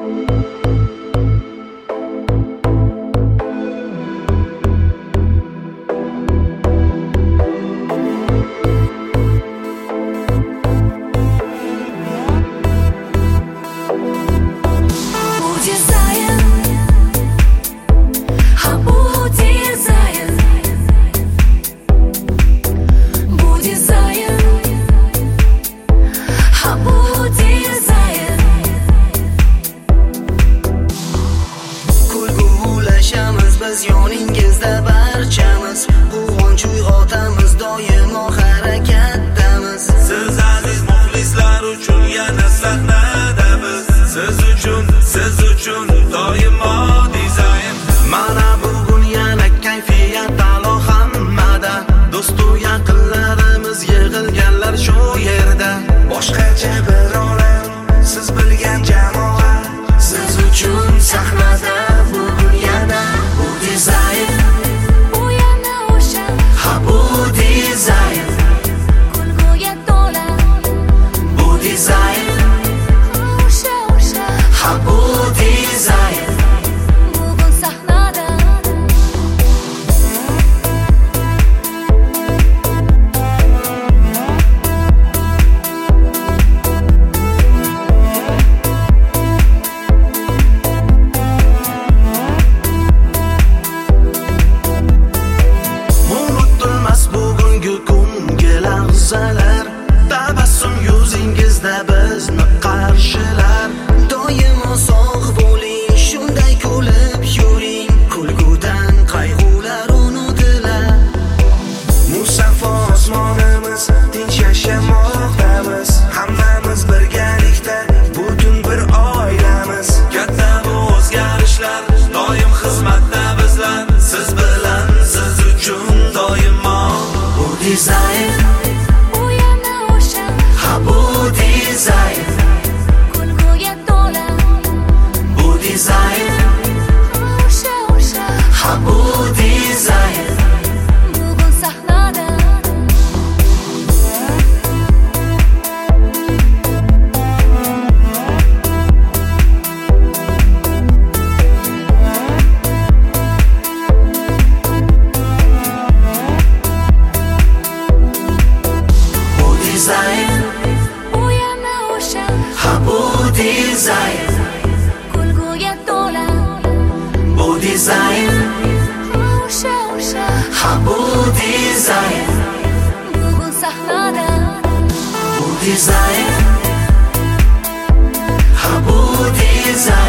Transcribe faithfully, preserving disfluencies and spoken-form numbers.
biz yoningizda barchamiz, quvonch uyg'otamiz, doimo harakatdamiz. Siz aziz muxlislar uchun yana sahnadamiz. Siz uchun, siz uchun doimo dizayn. Mana bugun yana kayfiyat a'lo hammada, do'stu yaqinlarimiz yig'ilganlar shu yerda. Boshqacha bir olam, siz bilgan jamoa. Siz uchun sahnada bugun yana bu dizayn. Bu yana o'sha, ha bu dizayn. kulguga to'la. Bu dizayn, O'sha o'sha, ha bu dizayn. bugun sahnada. Unutulmas bugungi kungi lahzalar, tabassum yuzingizda bizni qarshilar. Doimo sog' bo'ling, shunday kulib yuring, kulgudan qayg'ular unutilar. Musaffo osmonimiz, tinch yashamoqdamiz, hammamiz birgalikda butun bir oilamiz. Katta bu o'zgarishlar, doim xizmatda bizlar. Siz bilan, siz uchun doimo Bu dizayn, Bu yana o'sha, ha bu dizayn. kulguga to'la. Bu dizayn, O'sha o'sha, ha bu dizayn. bugun sahnada. Bu dizayn, Bu yana o'sha, ha bu dizayn. kulguga to'la. Bu dizayn, O'sha o'sha, ha bu dizayn. bugun sahnada. Bu dizayn, ha bu dizayn.